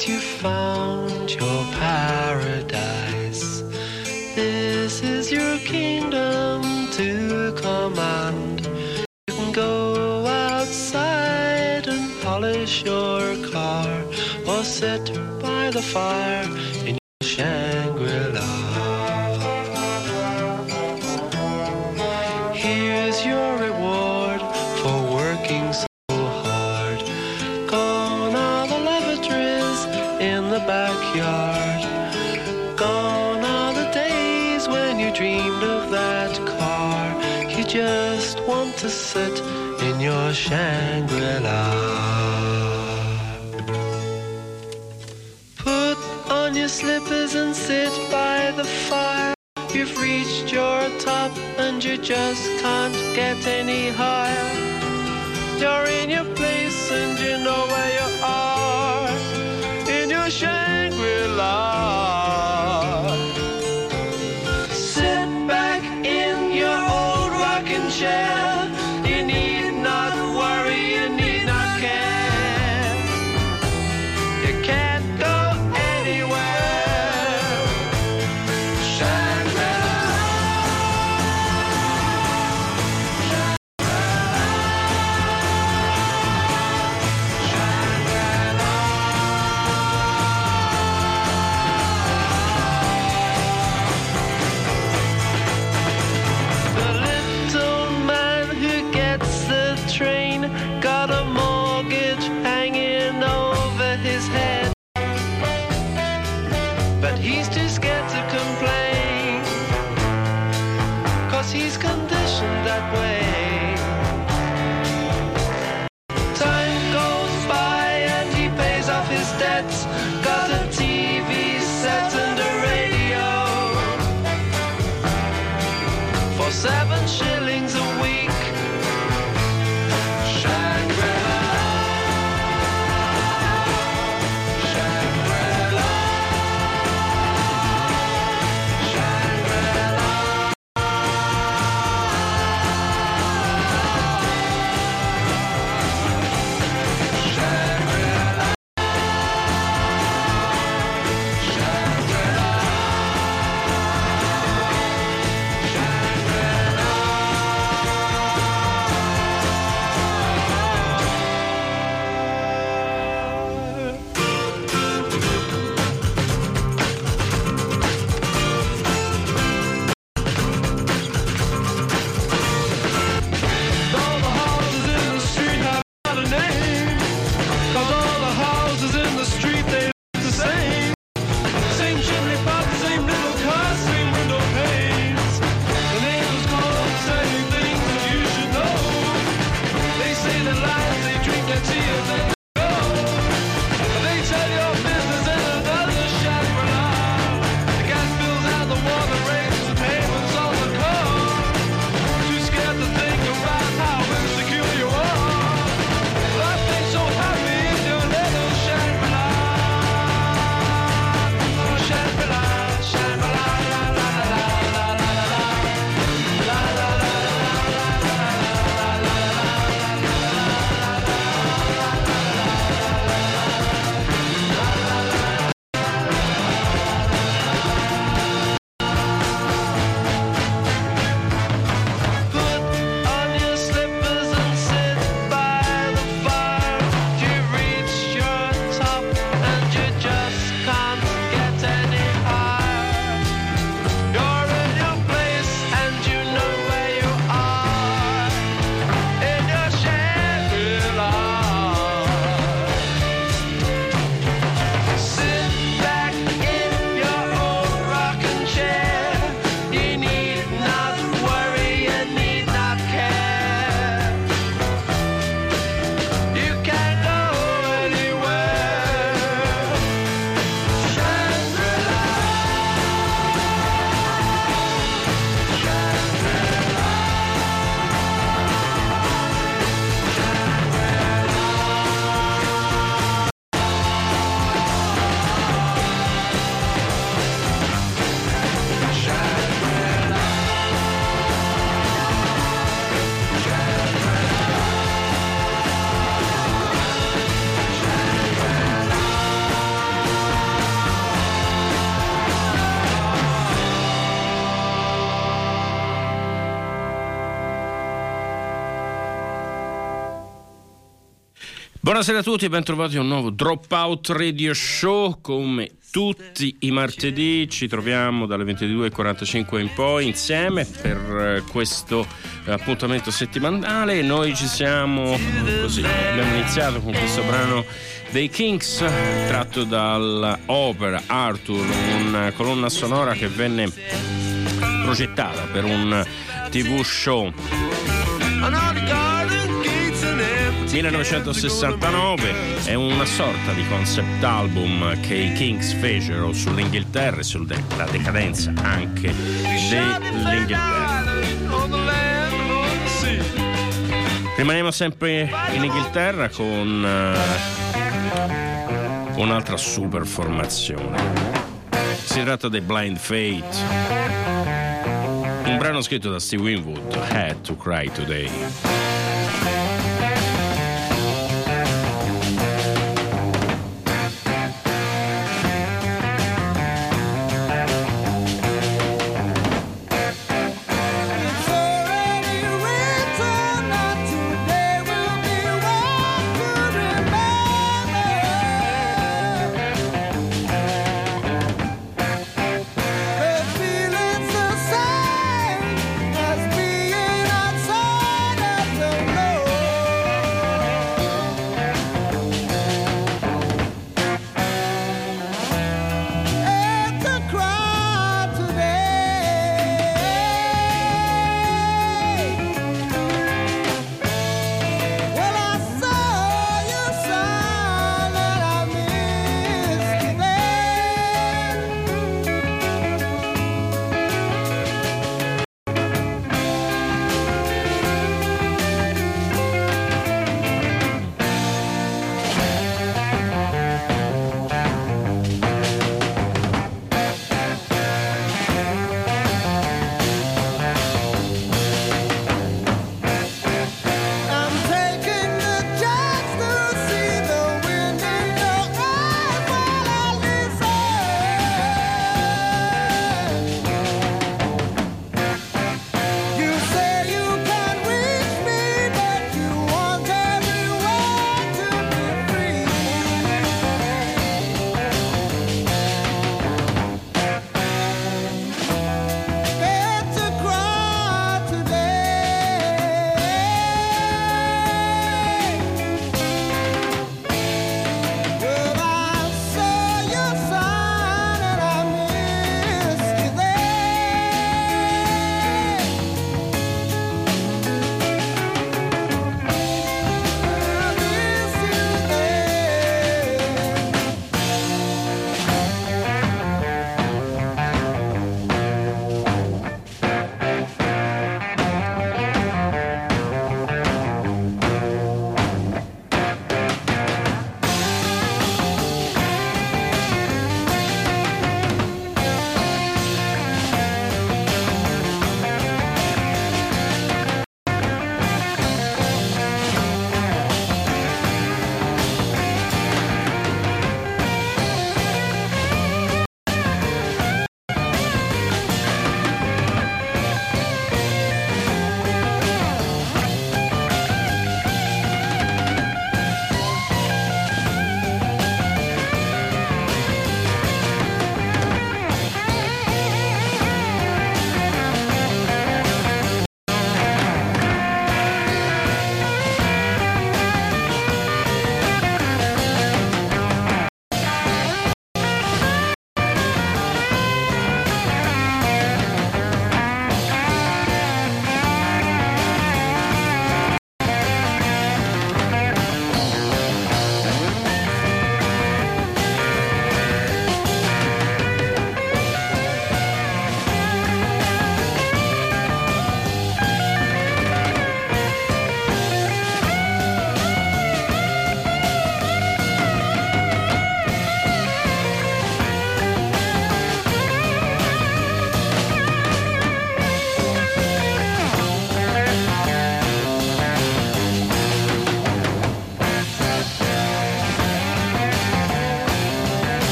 that you found your paradise. This is your kingdom to command. You can go outside and polish your car, or sit by the fire in your Shangri-La. Here's your reward for working so hard. Gone are the lavatories in the backyard. Gone are the days when you dreamed of that car. You just want to sit in your Shangri-La. Put on your slippers and sit by the fire. You've reached your top and you just can't get any higher. You're in your place and you know where you are, in your Shangri-La. Sit back in your old rocking chair. You need not worry, you need not care. You can't go anywhere. Shangri-La. The little man who gets the train got a mortgage hanging over his head, but he's too scared to complain, 'cause he's conditioned that way. Time goes by and he pays off his debts, got a TV set and a radio for 7 shillings a week. Shangri-La. Shangri-La. Shangri-La. Shangri-La. Shangri-La. Buonasera a tutti e bentrovati a un nuovo Dropout Radio Show. Come tutti i martedì ci troviamo dalle 22:45 in poi insieme per questo appuntamento settimanale. Noi ci siamo così, abbiamo iniziato con questo brano dei Kings tratto dall'opera Arthur, una colonna sonora che venne progettata per un TV show 1969. È una sorta di concept album che i Kings fecero sull'Inghilterra e sulla decadenza anche dell'Inghilterra. Rimaniamo sempre in Inghilterra con un'altra super formazione. Si tratta dei Blind Faith, un brano scritto da Steve Winwood, Had to Cry Today. Feelings the same as being outside of the love.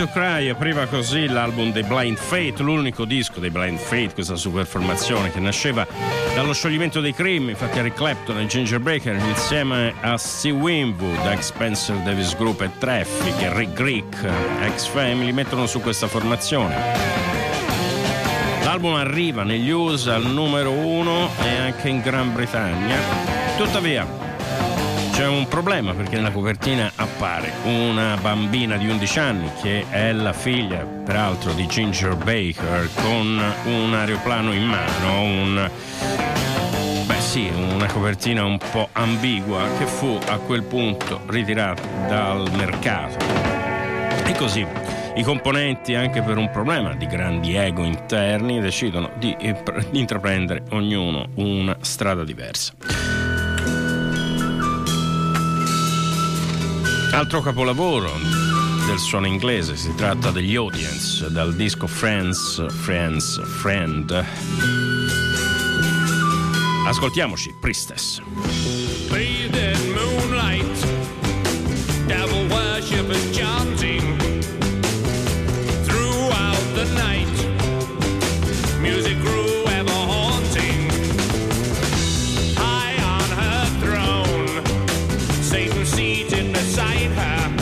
to Cry apriva così l'album dei Blind Faith, l'unico disco dei Blind Faith, questa superformazione che nasceva dallo scioglimento dei Cream. Infatti Eric Clapton e Ginger Baker insieme a Steve Winwood, ex Spencer Davis Group e Traffic e Rick Greek, ex Family, mettono su questa formazione. L'album arriva negli USA al numero 1 e anche in Gran Bretagna. Tuttavia c'è un problema, perché nella copertina appare una bambina di 11 anni che è la figlia, peraltro, di Ginger Baker, con un aeroplano in mano, una copertina un po' ambigua che fu a quel punto ritirata dal mercato. E così i componenti, anche per un problema di grandi ego interni, decidono di intraprendere ognuno una strada diversa. Altro capolavoro del suono inglese, si tratta degli Audience, dal disco Friends, Friend. Ascoltiamoci Priestess. Bathed in moonlight, devil worshippers chanting throughout the night. Music grew ever haunting. High on her throne, Satan seated beside her,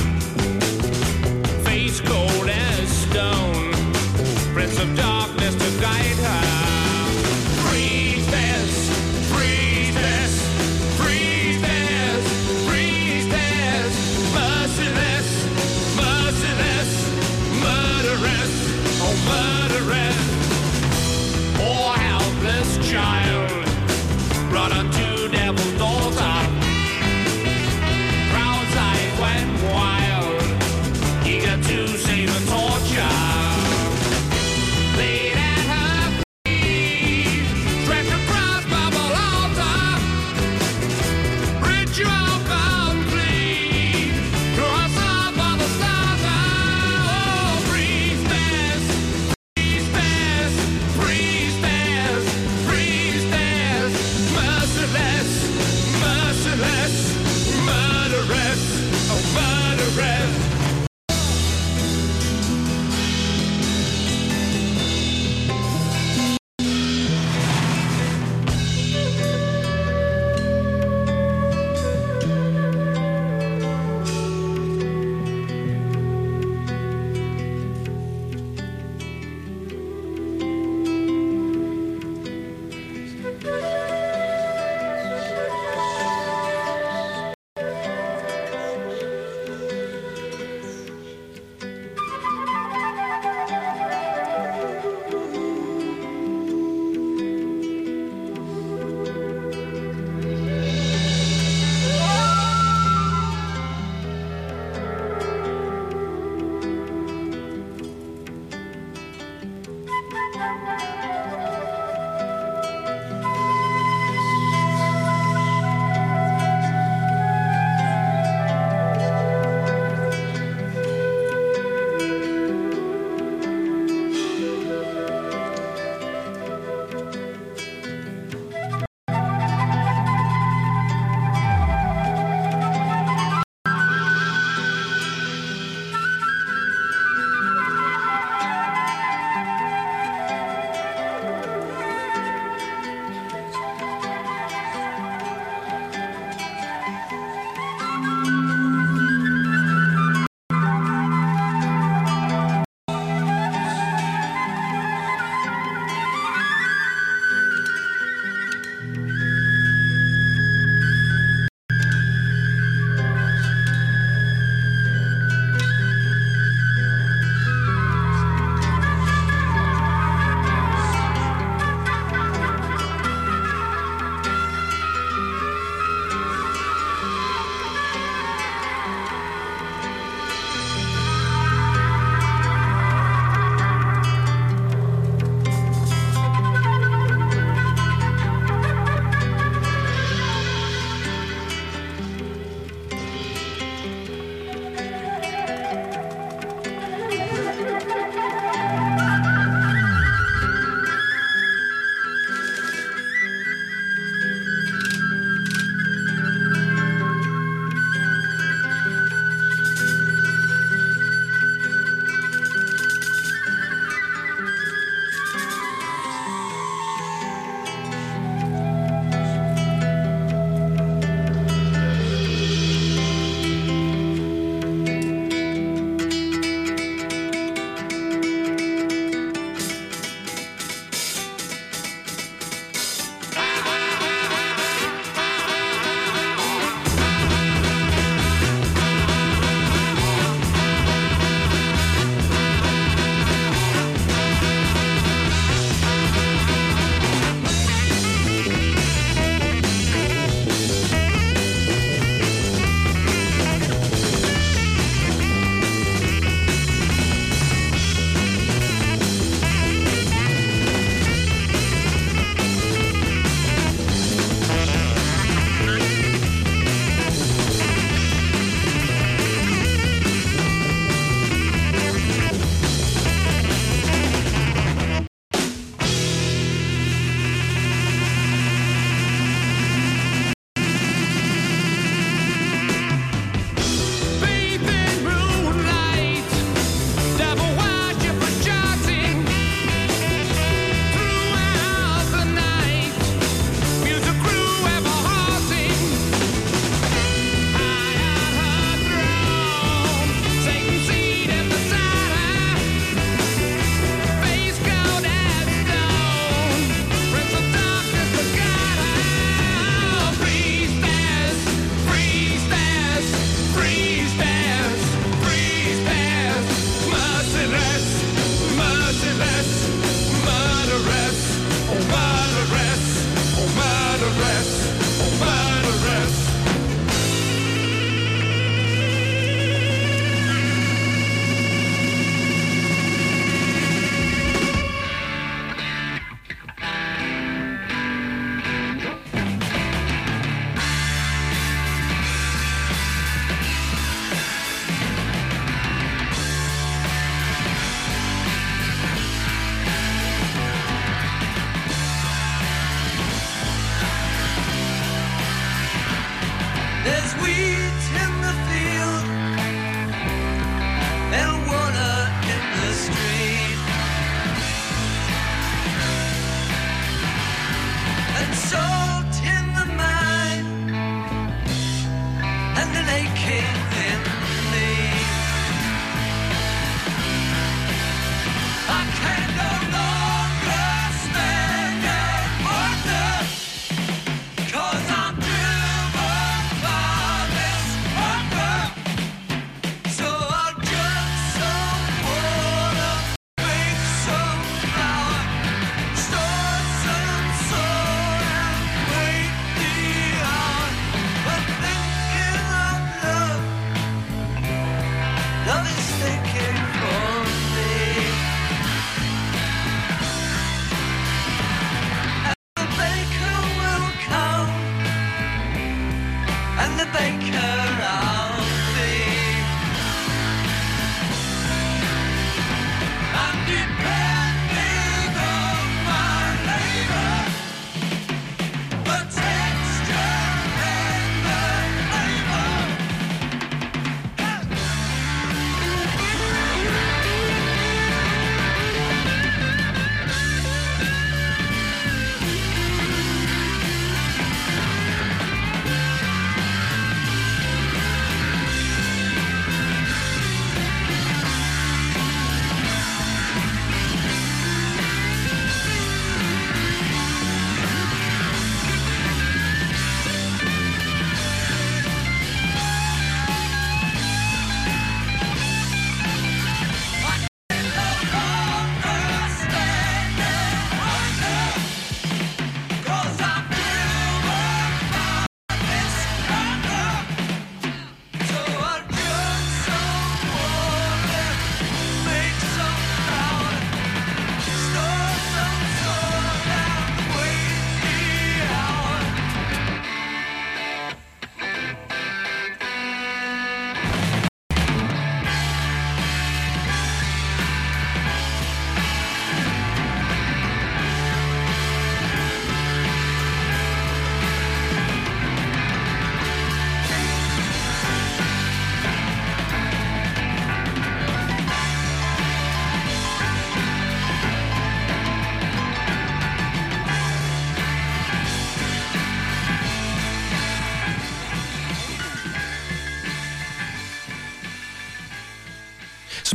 face cold as stone, Prince of Darkness to guide her. Priestess, priestess, priestess, priestess, merciless, merciless, murderess, oh murderess. Poor helpless child, brought unto devil's daughter. Proud's eyes went wild, eager to save the torture. Laid at her feet, stretched across marble altar, ritual complete, cross up on the starter. Oh, priestess, priestess,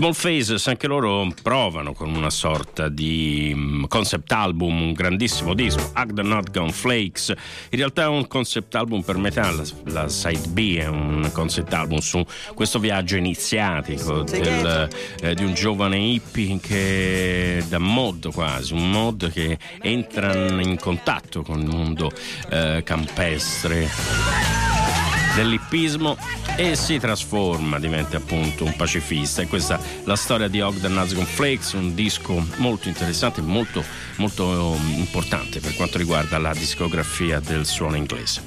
Small Faces, anche loro provano con una sorta di concept album, un grandissimo disco, Hug the Not Gone Flakes. In realtà è un concept album per metà, la side B è un concept album su questo viaggio iniziatico di un giovane hippie che da mod, quasi un mod che entra in contatto con il mondo campestre dell'ippismo e si trasforma, diventa appunto un pacifista. E questa è la storia di Hug the Not Gone Flakes, un disco molto interessante, molto importante per quanto riguarda la discografia del suono inglese.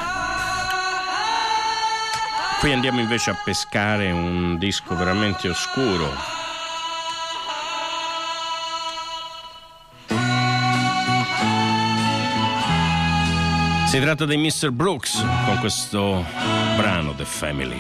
Qui andiamo invece a pescare un disco veramente oscuro. Si tratta dei Mr. Brooks con questo brano The Family.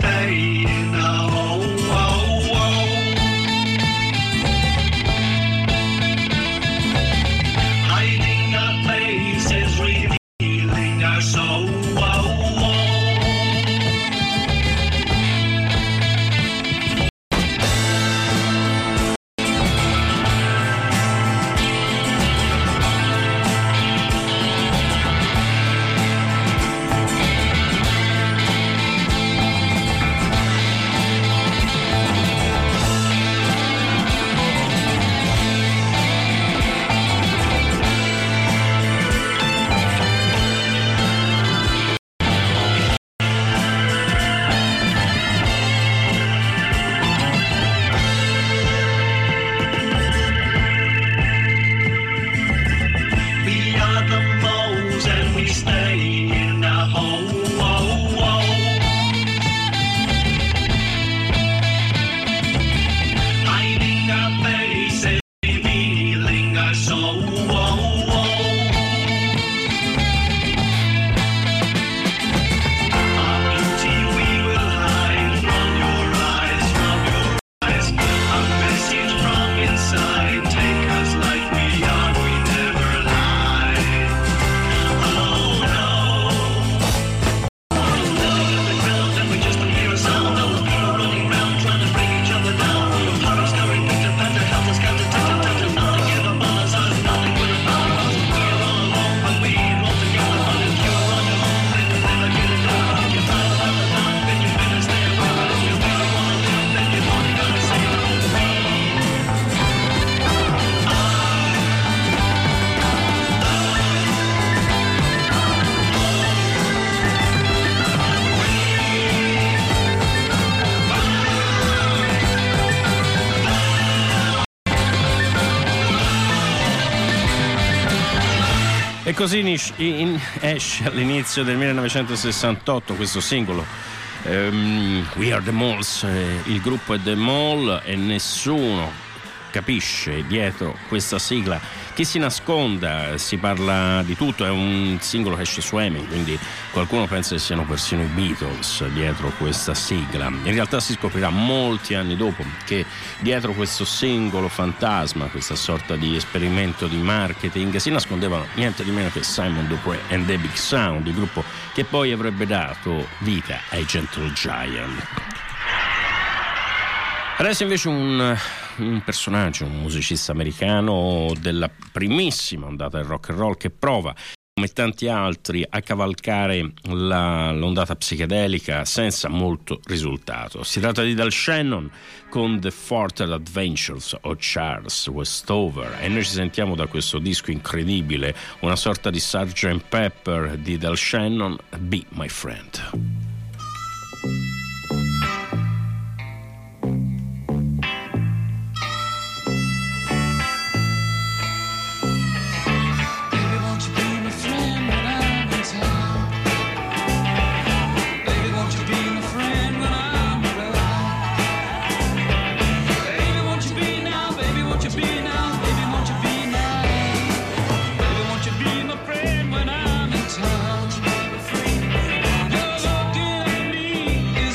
stay in the hole. Hiding our faces, revealing our soul. E così esce all'inizio del 1968 questo singolo, We Are The Moles, il gruppo è The Mole e nessuno capisce dietro questa sigla chi si nasconda. Si parla di tutto, è un singolo che esce su EMI, quindi qualcuno pensa che siano persino i Beatles dietro questa sigla. In realtà si scoprirà molti anni dopo che dietro questo singolo fantasma, questa sorta di esperimento di marketing, si nascondevano niente di meno che Simon Dupree and the Big Sound, il gruppo che poi avrebbe dato vita ai Gentle Giant. Adesso invece un personaggio, un musicista americano della primissima ondata del rock and roll che prova, come tanti altri, a cavalcare l'ondata psichedelica senza molto risultato. Si tratta di Del Shannon con The Further Adventures of Charles Westover e noi ci sentiamo da questo disco incredibile, una sorta di Sgt. Pepper di Del Shannon, Be My Friend. Is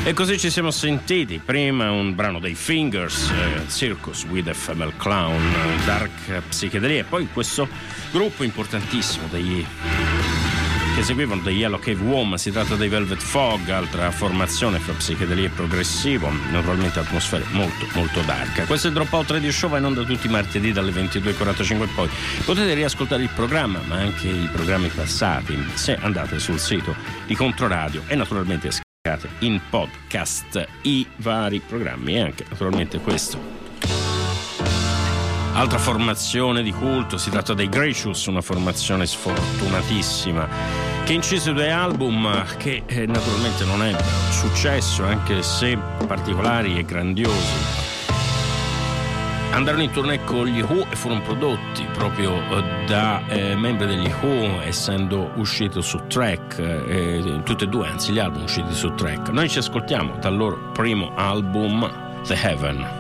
E così ci siamo sentiti prima un brano dei Fingers, Circus with a Female Clown, dark psichedelia, e poi questo gruppo importantissimo che seguivano dei Yellow Cave Woman. Si tratta dei Velvet Fog, altra formazione fra psichedelia e progressivo, naturalmente atmosfere molto molto dark. Questo è il Dropout Radio Show, va in onda tutti i martedì dalle 22:45 e poi potete riascoltare il programma, ma anche i programmi passati se andate sul sito di Controradio e naturalmente in podcast i vari programmi e anche naturalmente questo. Altra formazione di culto, si tratta dei Gracious, una formazione sfortunatissima che incise 2 album che naturalmente non è successo, anche se particolari e grandiosi. Andarono in tournée con gli Who e furono prodotti proprio da membri degli Who, essendo uscito su Track, tutti e due, anzi gli album usciti su Track. Noi ci ascoltiamo dal loro primo album, The Heaven.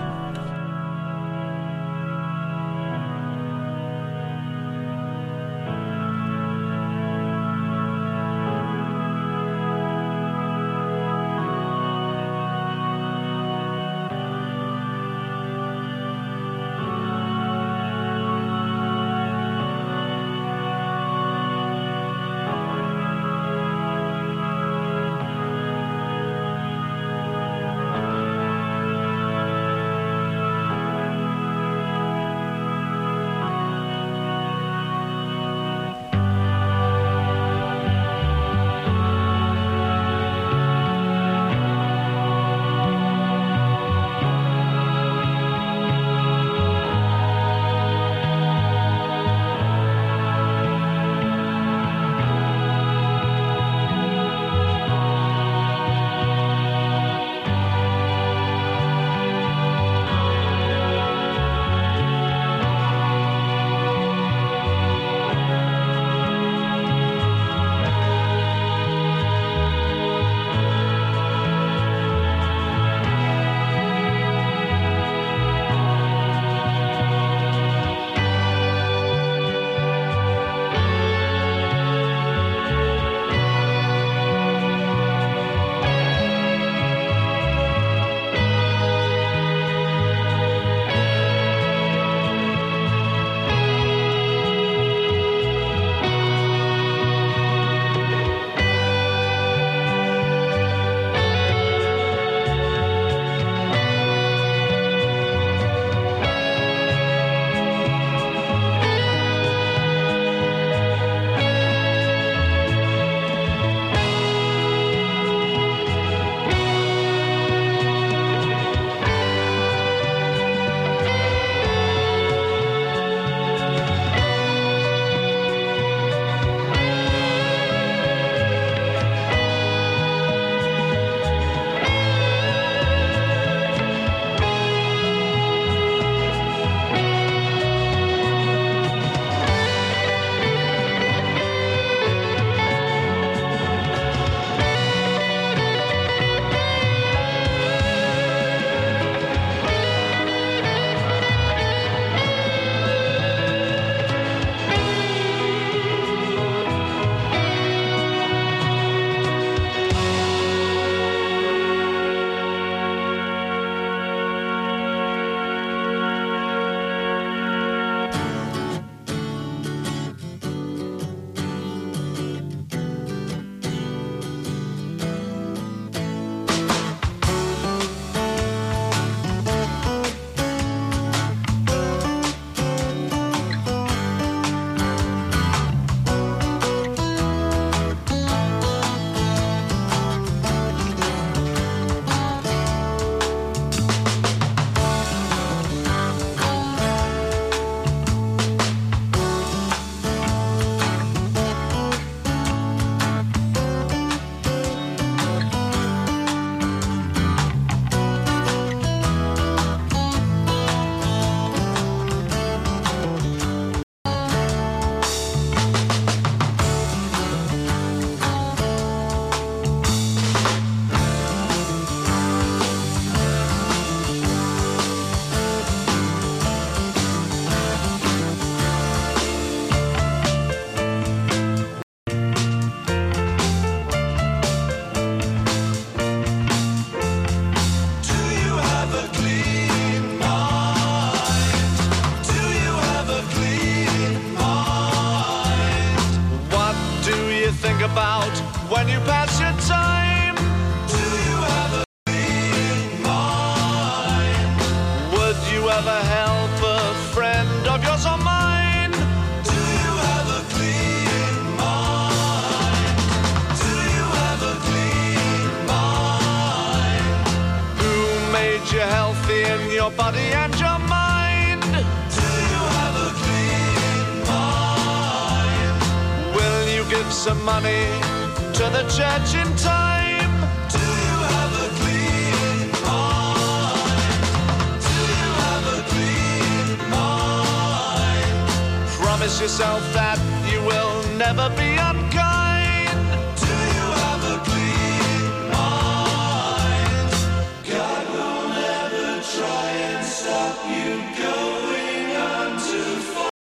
your body and your mind? Do you have a clean mind? Will you give some money to the church in time? Do you have a clean mind? Do you have a clean mind? Promise yourself that you will never be unkind. Do you have a clean mind? God will never try and stop you going on to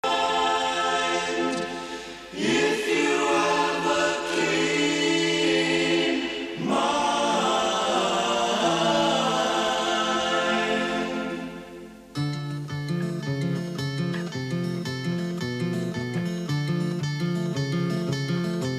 find if you have a clean mind.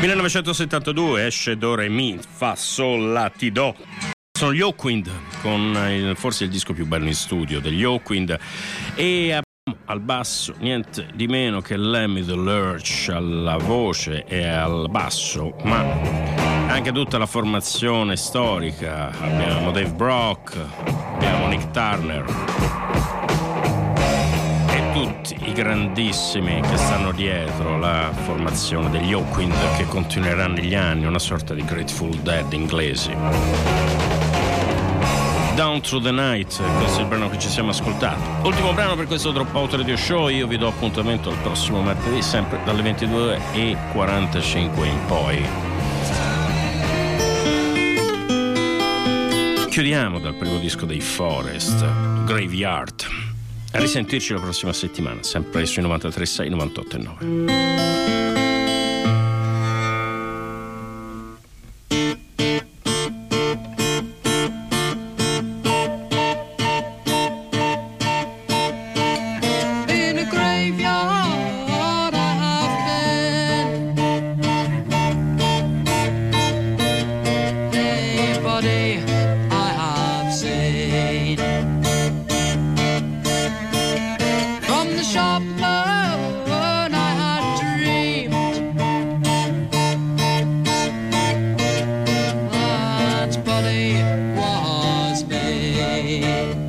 1972 esce Do Re Mi Fa Sol La Ti Do. Sono gli Hawkwind con forse il disco più bello in studio degli Hawkwind, e al basso niente di meno che Lemmy the Lurch alla voce e al basso, ma anche tutta la formazione storica. Abbiamo Dave Brock, abbiamo Nick Turner e tutti i grandissimi che stanno dietro la formazione degli Hawkwind, che continuerà negli anni, una sorta di Grateful Dead inglesi. Down Through the Night, questo è il brano che ci siamo ascoltati. Ultimo brano per questo Dropout Radio Show. Io vi do appuntamento al prossimo martedì, sempre dalle 22:45 in poi. Chiudiamo dal primo disco dei Forest, Graveyard. A risentirci la prossima settimana, sempre sui 93.6, 98.9. Was made.